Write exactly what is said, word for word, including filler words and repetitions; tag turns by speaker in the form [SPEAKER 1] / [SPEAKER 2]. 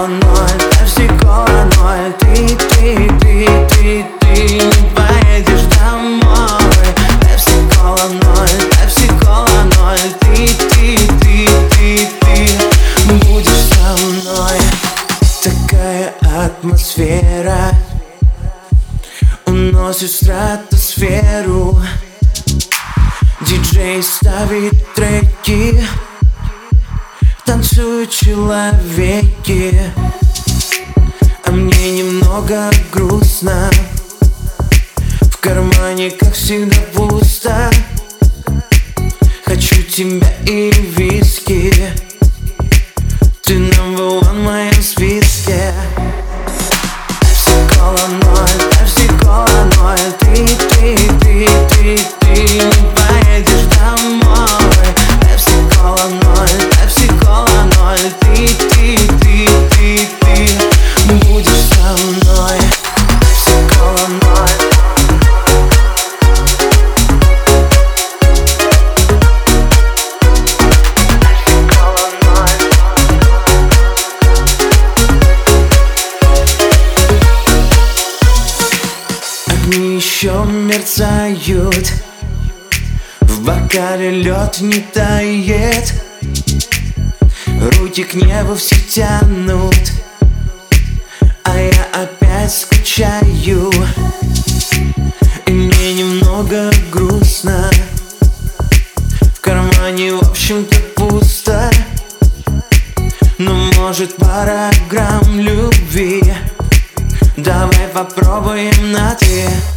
[SPEAKER 1] кола ноль, пепси кола ноль. Ты, ты, ты, ты, ты не поедешь домой. Пепси кола ноль, пепси кола ноль. Ты, ты, ты, ты, ты будешь со мной. Такая атмосфера уносит в стратосферу. Диджей ставит треки, танцуют человеки, а мне немного грустно. В кармане, как всегда, пусто. Хочу тебя и виски. Ты number one в моем списке. Пепси кола ноль, пепси кола ноль. Ты, ты, ты, ты, ты не поедешь домой. Пепси кола ноль, пепси кола ноль. Ты, ты, ты, ты, ты будешь со мной. Пепси кола ноль. Огни еще мерцают, в бокале лед не тает. Руки к небу все тянут, а я опять скучаю. И мне немного грустно. В кармане, в общем-то, пусто. Но может пара грамм любви. Давай попробуем на ты.